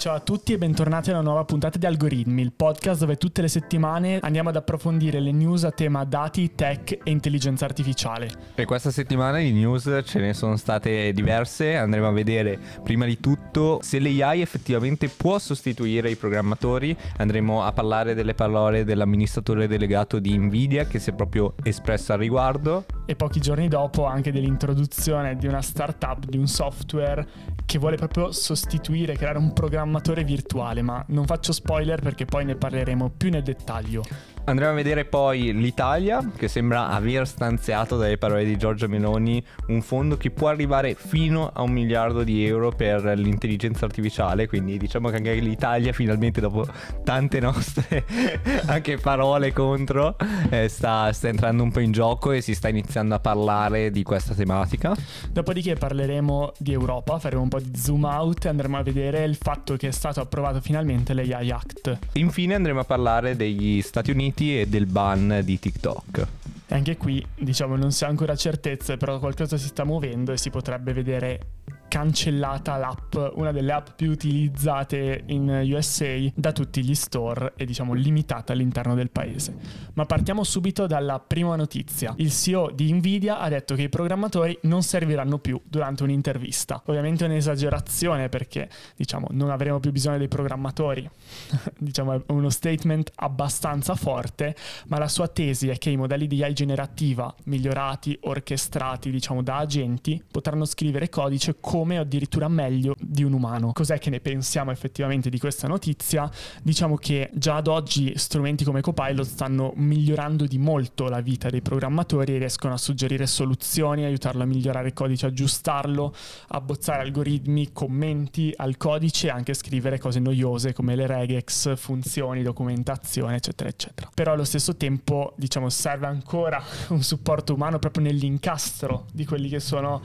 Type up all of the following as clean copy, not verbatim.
Ciao a tutti e bentornati a una nuova puntata di Algoritmi, il podcast dove tutte le settimane andiamo ad approfondire le news a tema dati, tech e intelligenza artificiale. E questa settimana di news ce ne sono state diverse. Andremo a vedere prima di tutto se l'AI effettivamente può sostituire i programmatori. Andremo a parlare delle parole dell'amministratore delegato di Nvidia che si è proprio espresso al riguardo. E pochi giorni dopo anche dell'introduzione di una startup, di un software che vuole proprio sostituire, creare un programmatore virtuale, ma non faccio spoiler perché poi ne parleremo più nel dettaglio. Andremo a vedere poi l'Italia, che sembra aver stanziato, dalle parole di Giorgia Meloni, un fondo che può arrivare fino a 1 miliardo di euro per l'intelligenza artificiale. Quindi diciamo che anche l'Italia finalmente, dopo tante nostre anche parole contro, sta entrando un po' in gioco e si sta iniziando a parlare di questa tematica. Dopodiché parleremo di Europa, faremo un po' di zoom out e andremo a vedere il fatto che è stato approvato finalmente l'AI Act. Infine andremo a parlare degli Stati Uniti e del ban di TikTok. E anche qui, diciamo, non si ha ancora certezze, però qualcosa si sta muovendo e si potrebbe vedere cancellata l'app, una delle app più utilizzate in USA da tutti gli store e diciamo limitata all'interno del paese. Ma partiamo subito dalla prima notizia. Il CEO di Nvidia ha detto che i programmatori non serviranno più durante un'intervista. Ovviamente è un'esagerazione perché diciamo non avremo più bisogno dei programmatori. Diciamo è uno statement abbastanza forte, ma la sua tesi è che i modelli di AI generativa migliorati, orchestrati diciamo da agenti potranno scrivere codice come o addirittura meglio di un umano. Cos'è che ne pensiamo effettivamente di questa notizia? Diciamo che già ad oggi strumenti come Copilot stanno migliorando di molto la vita dei programmatori e riescono a suggerire soluzioni, aiutarlo a migliorare il codice, aggiustarlo, abbozzare algoritmi, commenti al codice e anche scrivere cose noiose come le regex, funzioni, documentazione, eccetera, eccetera. Però allo stesso tempo, diciamo, serve ancora un supporto umano proprio nell'incastro di quelli che sono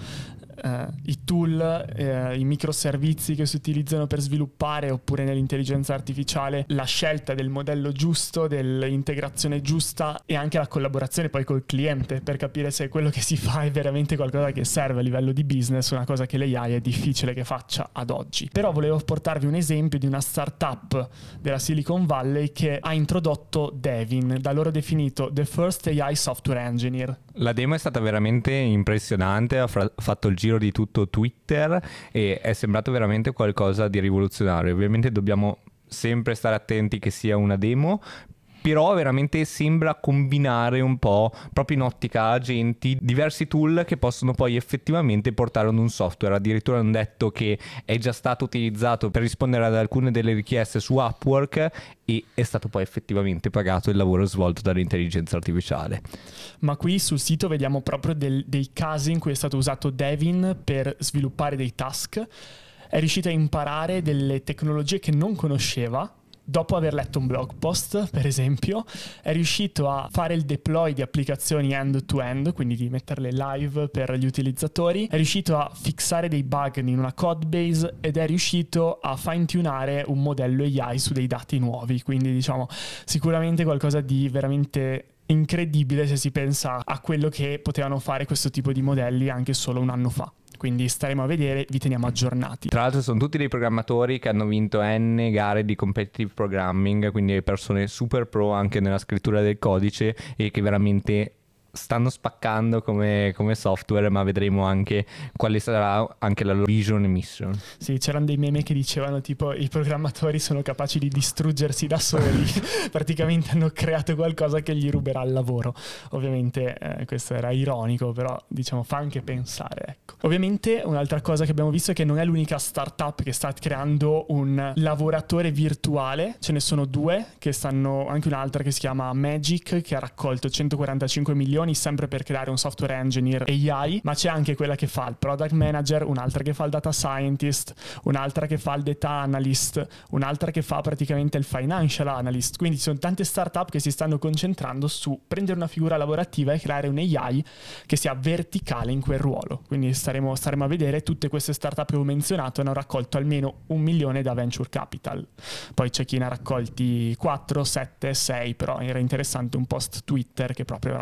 i tool, i microservizi che si utilizzano per sviluppare, oppure nell'intelligenza artificiale la scelta del modello giusto, dell'integrazione giusta e anche la collaborazione poi col cliente per capire se quello che si fa è veramente qualcosa che serve a livello di business, una cosa che l'AI è difficile che faccia ad oggi. Però volevo portarvi un esempio di una startup della Silicon Valley che ha introdotto Devin, da loro definito The First AI Software Engineer. La demo è stata veramente impressionante, ha fatto il giro di tutto Twitter e è sembrato veramente qualcosa di rivoluzionario. Ovviamente dobbiamo sempre stare attenti che sia una demo, però veramente sembra combinare un po', proprio in ottica agenti, diversi tool che possono poi effettivamente portare ad un software. Addirittura hanno detto che è già stato utilizzato per rispondere ad alcune delle richieste su Upwork e è stato poi effettivamente pagato il lavoro svolto dall'intelligenza artificiale. Ma qui sul sito vediamo proprio dei casi in cui è stato usato Devin per sviluppare dei task. È riuscito a imparare delle tecnologie che non conosceva. Dopo aver letto un blog post, per esempio, è riuscito a fare il deploy di applicazioni end-to-end, quindi di metterle live per gli utilizzatori, è riuscito a fissare dei bug in una codebase ed è riuscito a fine-tunare un modello AI su dei dati nuovi. Quindi diciamo sicuramente qualcosa di veramente incredibile se si pensa a quello che potevano fare questo tipo di modelli anche solo un anno fa. Quindi staremo a vedere, vi teniamo aggiornati. Tra l'altro sono tutti dei programmatori che hanno vinto N gare di competitive programming, quindi persone super pro anche nella scrittura del codice e che veramente stanno spaccando come software, ma vedremo anche quale sarà anche la loro vision e mission. Sì, c'erano dei meme che dicevano tipo i programmatori sono capaci di distruggersi da soli, praticamente hanno creato qualcosa che gli ruberà il lavoro. Ovviamente questo era ironico, però diciamo fa anche pensare, ecco. Ovviamente un'altra cosa che abbiamo visto è che non è l'unica startup che sta creando un lavoratore virtuale, ce ne sono due che stanno, anche un'altra che si chiama Magic che ha raccolto 145 milioni sempre per creare un software engineer AI, ma c'è anche quella che fa il product manager, un'altra che fa il data scientist, un'altra che fa il data analyst, un'altra che fa praticamente il financial analyst. Quindi ci sono tante startup che si stanno concentrando su prendere una figura lavorativa e creare un AI che sia verticale in quel ruolo. Quindi staremo a vedere. Tutte queste startup che ho menzionato hanno raccolto almeno 1 milione da venture capital. Poi c'è chi ne ha raccolti 4, 7, 6, però era interessante un post Twitter che proprio raccontava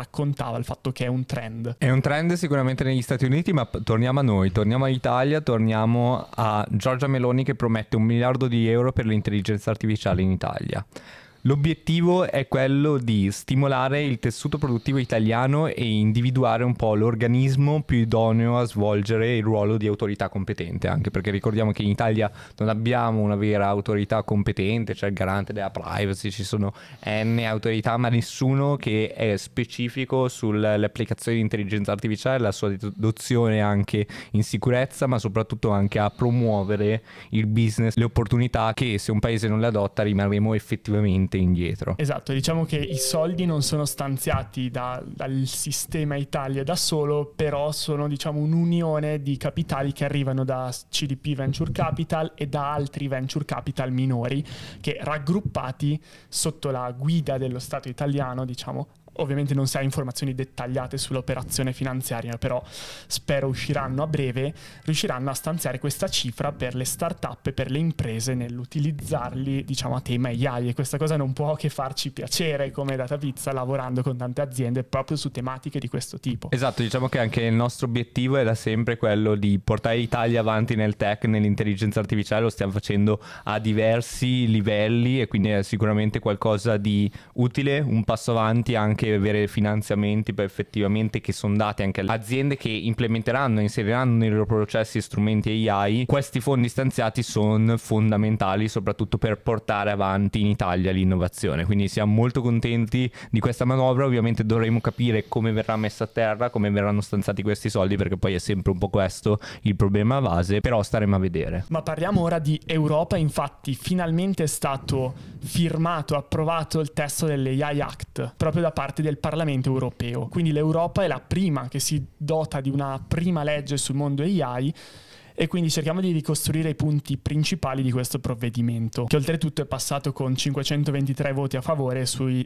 ricordava, il fatto che è un trend. È un trend sicuramente negli Stati Uniti, ma torniamo a noi, torniamo all'Italia, torniamo a Giorgia Meloni che promette 1 miliardo di euro per l'intelligenza artificiale in Italia. L'obiettivo è quello di stimolare il tessuto produttivo italiano e individuare un po' l'organismo più idoneo a svolgere il ruolo di autorità competente, anche perché ricordiamo che in Italia non abbiamo una vera autorità competente, cioè il garante della privacy, ci sono N autorità, ma nessuno che è specifico sulle applicazioni di intelligenza artificiale, la sua adozione anche in sicurezza, ma soprattutto anche a promuovere il business, le opportunità che se un paese non le adotta rimarremo effettivamente indietro. Esatto, diciamo che i soldi non sono stanziati dal sistema Italia da solo, però sono diciamo un'unione di capitali che arrivano da CDP Venture Capital e da altri venture capital minori che raggruppati sotto la guida dello Stato italiano, diciamo. Ovviamente non si ha informazioni dettagliate sull'operazione finanziaria, però spero usciranno a breve, riusciranno a stanziare questa cifra per le start-up e per le imprese nell'utilizzarli, diciamo, a tema AI, e questa cosa non può che farci piacere come DataPizza, lavorando con tante aziende proprio su tematiche di questo tipo. Esatto, diciamo che anche il nostro obiettivo è da sempre quello di portare l'Italia avanti nel tech, nell'intelligenza artificiale, lo stiamo facendo a diversi livelli e quindi è sicuramente qualcosa di utile, un passo avanti anche avere finanziamenti per effettivamente che sono dati anche alle aziende che implementeranno, inseriranno nei loro processi strumenti AI. Questi fondi stanziati sono fondamentali soprattutto per portare avanti in Italia l'innovazione, quindi siamo molto contenti di questa manovra. Ovviamente dovremo capire come verrà messa a terra, come verranno stanziati questi soldi, perché poi è sempre un po' questo il problema base, però staremo a vedere. Ma parliamo ora di Europa. Infatti finalmente è stato firmato, approvato il testo dell'AI Act proprio da parte del Parlamento europeo, quindi l'Europa è la prima che si dota di una prima legge sul mondo AI, e quindi cerchiamo di ricostruire i punti principali di questo provvedimento, che oltretutto è passato con 523 voti a favore sui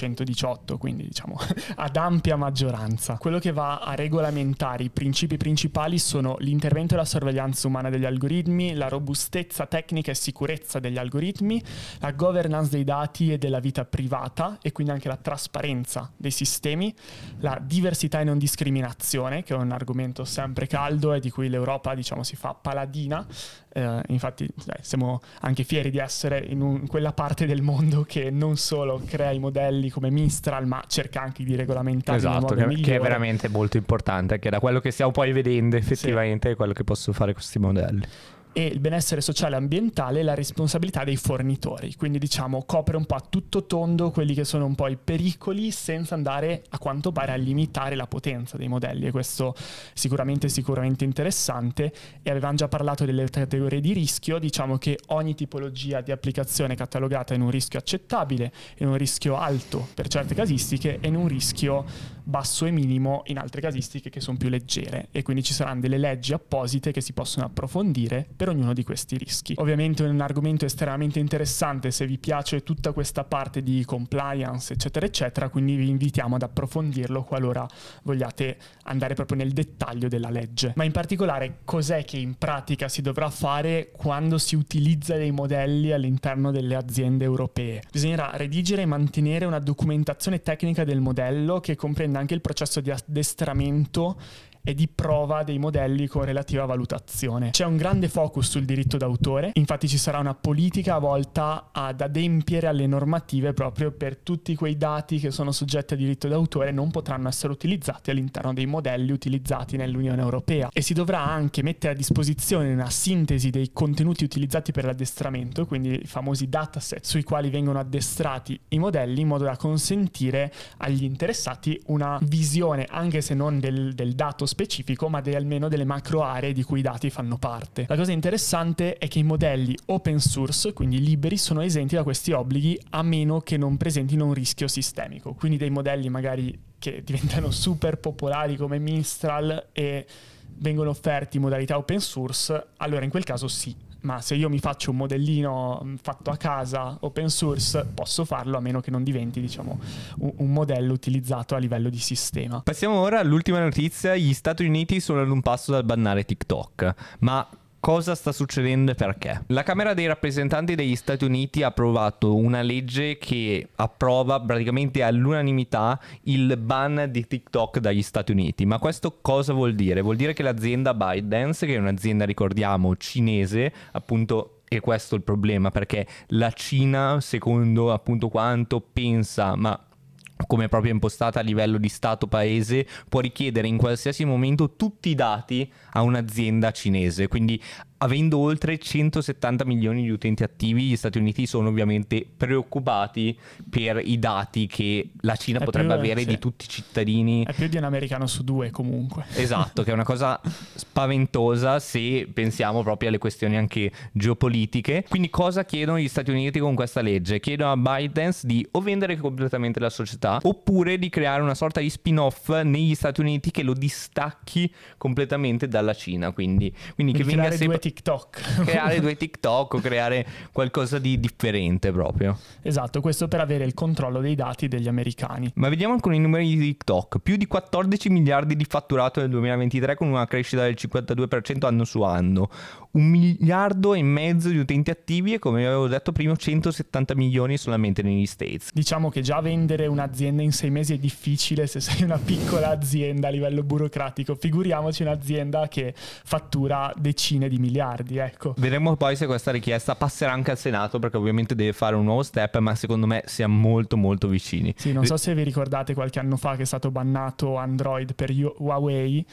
618, quindi diciamo ad ampia maggioranza. Quello che va a regolamentare i principi principali sono l'intervento e la sorveglianza umana degli algoritmi, la robustezza tecnica e sicurezza degli algoritmi, la governance dei dati e della vita privata, e quindi anche la trasparenza dei sistemi, la diversità e non discriminazione, che è un argomento sempre caldo e di cui l'Europa, diciamo, si fa paladina. Infatti siamo anche fieri di essere in quella parte del mondo che non solo crea i modelli come Mistral, ma cerca anche di regolamentare. Esatto, che è veramente molto importante, che da quello che stiamo poi vedendo effettivamente sì, è quello che possono fare questi modelli. E il benessere sociale e ambientale e la responsabilità dei fornitori, quindi diciamo copre un po' a tutto tondo quelli che sono un po' i pericoli, senza andare a quanto pare a limitare la potenza dei modelli, e questo sicuramente interessante. E avevamo già parlato delle categorie di rischio. Diciamo che ogni tipologia di applicazione è catalogata in un rischio accettabile, in un rischio alto per certe casistiche e in un rischio basso e minimo in altre casistiche che sono più leggere, e quindi ci saranno delle leggi apposite che si possono approfondire per ognuno di questi rischi. Ovviamente è un argomento estremamente interessante se vi piace tutta questa parte di compliance eccetera eccetera, quindi vi invitiamo ad approfondirlo qualora vogliate andare proprio nel dettaglio della legge. Ma in particolare cos'è che in pratica si dovrà fare quando si utilizza dei modelli all'interno delle aziende europee? Bisognerà redigere e mantenere una documentazione tecnica del modello che comprenda anche il processo di addestramento e di prova dei modelli con relativa valutazione. C'è un grande focus sul diritto d'autore, infatti ci sarà una politica volta ad adempiere alle normative proprio per tutti quei dati che sono soggetti a diritto d'autore non potranno essere utilizzati all'interno dei modelli utilizzati nell'Unione Europea, e si dovrà anche mettere a disposizione una sintesi dei contenuti utilizzati per l'addestramento, quindi i famosi dataset sui quali vengono addestrati i modelli, in modo da consentire agli interessati una visione, anche se non del dato specifico, ma almeno delle macro aree di cui i dati fanno parte. La cosa interessante è che i modelli open source, quindi liberi, sono esenti da questi obblighi a meno che non presentino un rischio sistemico. Quindi dei modelli magari che diventano super popolari come Mistral e vengono offerti in modalità open source, allora in quel caso sì. Ma se io mi faccio un modellino fatto a casa open source, posso farlo a meno che non diventi, diciamo, un modello utilizzato a livello di sistema. Passiamo ora all'ultima notizia. Gli Stati Uniti sono ad un passo dal bannare TikTok, ma cosa sta succedendo e perché. La Camera dei rappresentanti degli Stati Uniti ha approvato una legge che approva praticamente all'unanimità il ban di TikTok dagli Stati Uniti. Ma questo cosa vuol dire? Vuol dire che l'azienda ByteDance, che è un'azienda, ricordiamo, cinese, appunto, e questo è il problema, perché la Cina, secondo appunto quanto pensa, ma come è proprio impostata a livello di Stato-paese, può richiedere in qualsiasi momento tutti i dati a un'azienda cinese. Quindi, avendo oltre 170 milioni di utenti attivi, gli Stati Uniti sono ovviamente preoccupati per i dati che la Cina potrebbe avere di tutti i cittadini. È più di un americano su due, comunque. Esatto, che è una cosa spaventosa se pensiamo proprio alle questioni anche geopolitiche. Quindi cosa chiedono gli Stati Uniti con questa legge? Chiedono a ByteDance di o vendere completamente la società, oppure di creare una sorta di spin-off negli Stati Uniti che lo distacchi completamente dalla Cina. Quindi che venga sempre TikTok. Creare due TikTok o creare qualcosa di differente proprio. Esatto, questo per avere il controllo dei dati degli americani. Ma vediamo alcuni numeri di TikTok. Più di 14 miliardi di fatturato nel 2023 con una crescita del 52% anno su anno. 1,5 miliardi di utenti attivi e, come avevo detto prima, 170 milioni solamente negli States. Diciamo che già vendere un'azienda in 6 mesi è difficile se sei una piccola azienda a livello burocratico. Figuriamoci un'azienda che fattura decine di miliardi, ecco. Vedremo poi se questa richiesta passerà anche al Senato, perché ovviamente deve fare un nuovo step, ma secondo me siamo molto molto vicini. Sì, non so se vi ricordate qualche anno fa che è stato bannato Android per Huawei,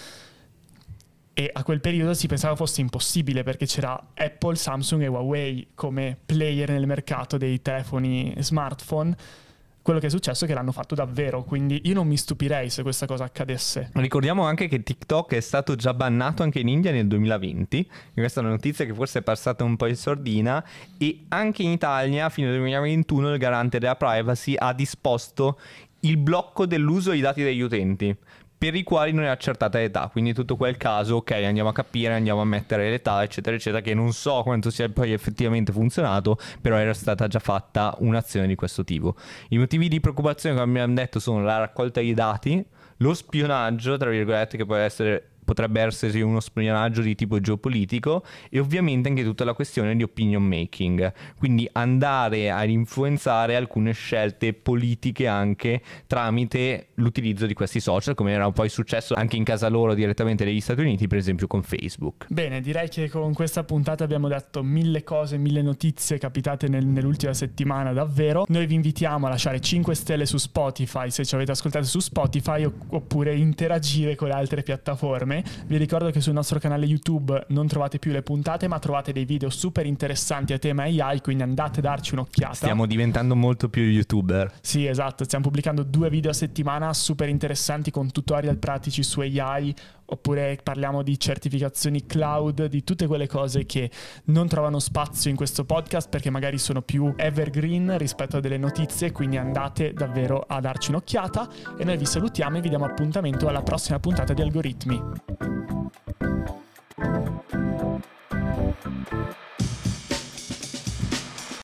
e a quel periodo si pensava fosse impossibile perché c'era Apple, Samsung e Huawei come player nel mercato dei telefoni smartphone. Quello che è successo è che l'hanno fatto davvero, quindi io non mi stupirei se questa cosa accadesse. Ricordiamo anche che TikTok è stato già bannato anche in India nel 2020, questa è una notizia che forse è passata un po' in sordina, e anche in Italia fino al 2021 il garante della privacy ha disposto il blocco dell'uso dei dati degli utenti, per i quali non è accertata l'età. Quindi tutto quel caso, ok, andiamo a capire, andiamo a mettere l'età, eccetera eccetera, che non so quanto sia poi effettivamente funzionato, però era stata già fatta un'azione di questo tipo. I motivi di preoccupazione, come abbiamo detto, sono la raccolta di dati, lo spionaggio, tra virgolette, che potrebbe essere uno spionaggio di tipo geopolitico, e ovviamente anche tutta la questione di opinion making, quindi andare a influenzare alcune scelte politiche anche tramite l'utilizzo di questi social, come era poi successo anche in casa loro direttamente negli Stati Uniti, per esempio con Facebook. Bene, direi che con questa puntata abbiamo detto 1000 cose, 1000 notizie capitate nell'ultima settimana, davvero. Noi vi invitiamo a lasciare 5 stelle su Spotify se ci avete ascoltato su Spotify, oppure interagire con le altre piattaforme. Vi ricordo che sul nostro canale YouTube non trovate più le puntate, ma trovate dei video super interessanti a tema AI, quindi andate a darci un'occhiata. Stiamo diventando molto più YouTuber. Sì, esatto, stiamo pubblicando 2 video a settimana super interessanti con tutorial pratici su AI, oppure parliamo di certificazioni cloud, di tutte quelle cose che non trovano spazio in questo podcast perché magari sono più evergreen rispetto a delle notizie, quindi andate davvero a darci un'occhiata, e noi vi salutiamo e vi diamo appuntamento alla prossima puntata di Algoritmi.